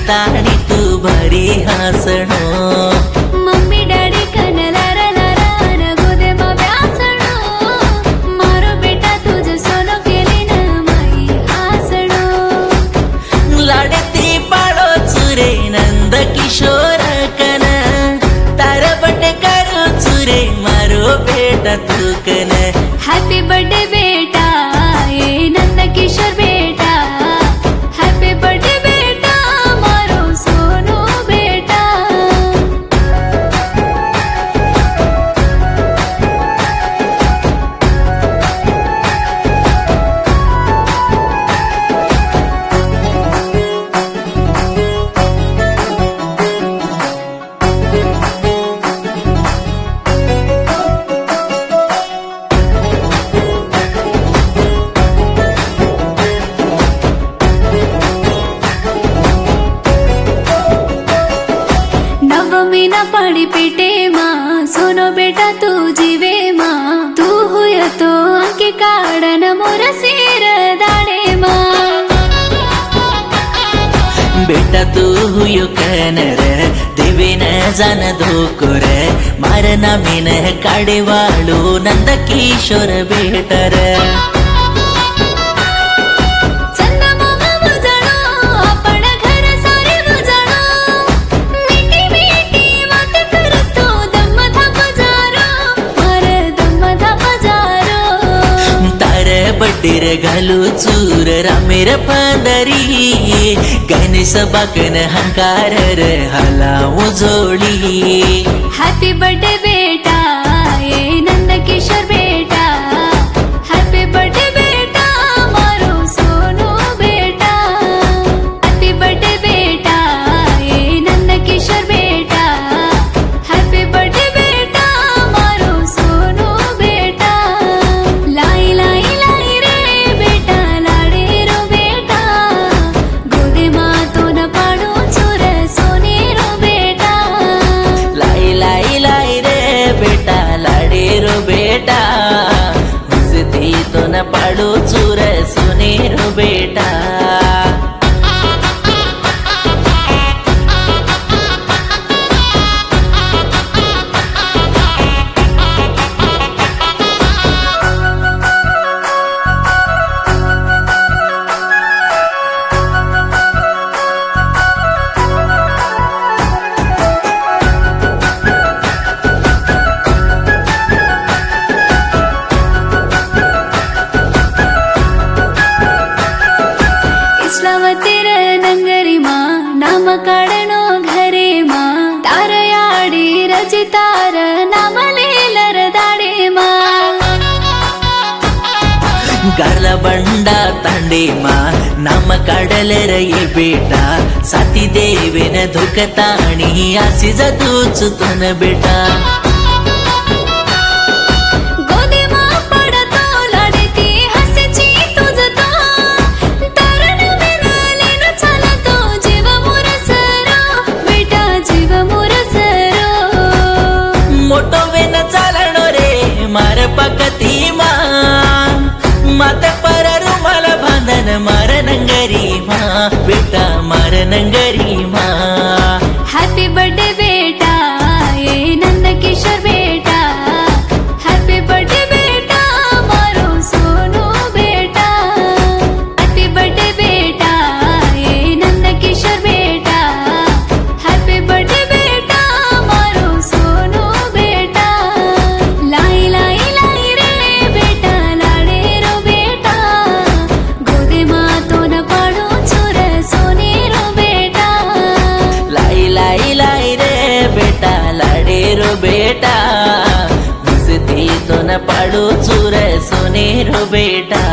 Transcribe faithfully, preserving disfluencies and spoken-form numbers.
ताणी तू भारी हसणो मम्मी डैडी कनला रला गोदे मा व्यासणो मारो बेटा तुझ सोनो केली न माई हसणो लाडती पाडो चुरे नंद किशोर कन तार बटे करो चुरे मारो बेटा तू कन हैप्पी बर्थडे बेटा ये नंद किशोर बेटा हैप्पी बर्थडे बेटा मारो सोनो बेटा नवमी ना पड़ी पेटे माँ सोनो बेटा तू जीवे माँ तू हुय तो अंकी काढन मोर सिर दाडे माँ बेटा तू हुयो कनर देवेन जान धोकोर मारना मीन काडेवाळू नंद किशोर बेटर बड्डेर घालू चूर रामेर पांदरी गणेश बाकन हंकार हाला उजोळी हैप्पी बर्थडे बेटा ये नंद किशोर बेटा हैप्पी बर्थडे बेटा मारो सोनो बेटा हैप्पी बर्थडे बेटा ये नंद किशोर बेटा हैप्पी बर्थडे बेटा मारो सोनो बेटा लाई लाई बेटा हुसती तो न पाडू चूर सुनेरो बेटा इस्लावतीर नंगरी माँ नाम काढनो घरे माँ तार याडी रचितार नाम लीलर दाडे माँ गारला बंडा तांडे माँ नाम काढले रे बेटा साती देवेन धुकताणी आसी जतूच तुन बेटा मोटो वेन चालणो रे मार पकती माँ माते पर रुमाल बांधन मार नंगरी माँ बेटा मार नंगरी माँ हैप्पी बर्थडे बेटा ये नंद किशोर बेटा हैप्पी बर्थडे बेटा मारो सोनो बेटा हैप्पी बर्थडे बेटा ये नंद किशोर बेटा हैप्पी बर्थडे बेटा मारो सोनो बेटा लाई लाई लाई रे बेटा लाडे रो बेटा गोदे माँ तो न पाडो चूर सोने रो बेटा लाई लाई लाई रे बेटा लाडे रो बेटा हुसती तो न पाडू चूर सोनेरो बेटा।